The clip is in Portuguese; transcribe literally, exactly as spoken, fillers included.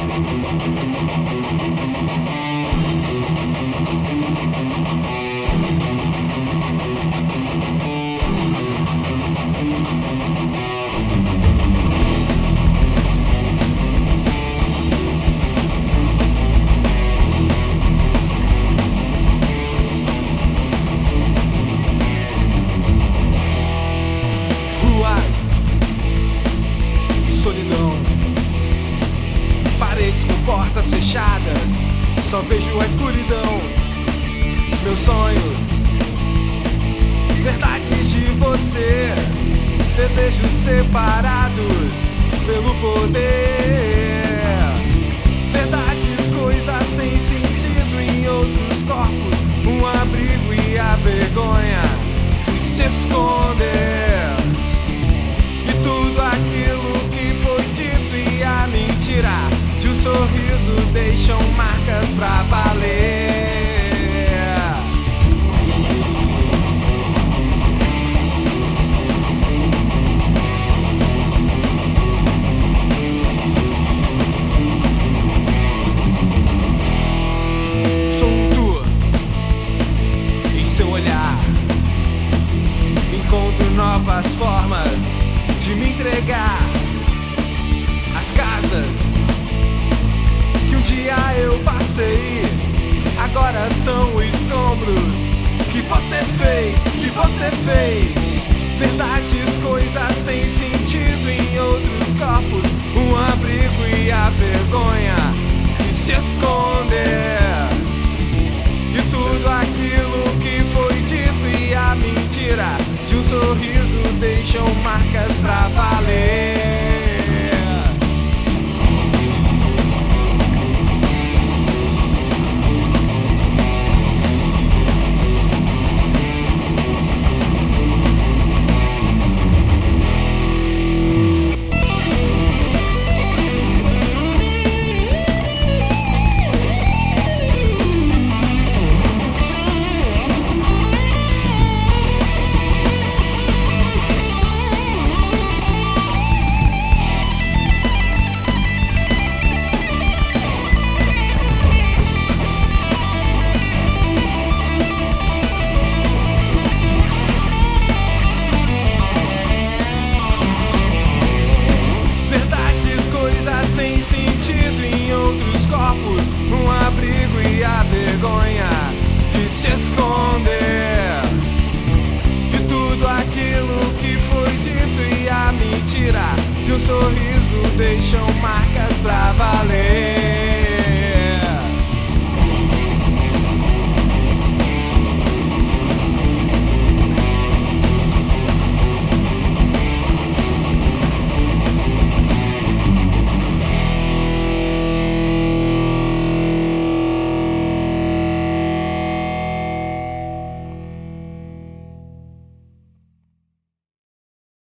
Portas fechadas, só vejo a escuridão. Meus sonhos, verdades de você, desejos separados pelo poder. Verdades, coisas sem sentido em outros corpos, um abrigo e a vergonha de se esconder. E tudo aquilo que foi dito e a mentira de um sorriso deixam marcas pra valer. Sou um tu em seu olhar. Encontro novas formas de me entregar. As casas que um dia eu passei, agora são escombros que você fez, que você fez. Verdades, coisas sem sentido em outros corpos, um abrigo e a vergonha de se esconder. E tudo aquilo que foi dito e a mentira de um sorriso deixam marcas pra valer. Sem sentido em outros corpos, um abrigo e a vergonha de se esconder. E tudo aquilo que foi dito e a mentira de um sorriso deixam marcas pra valer.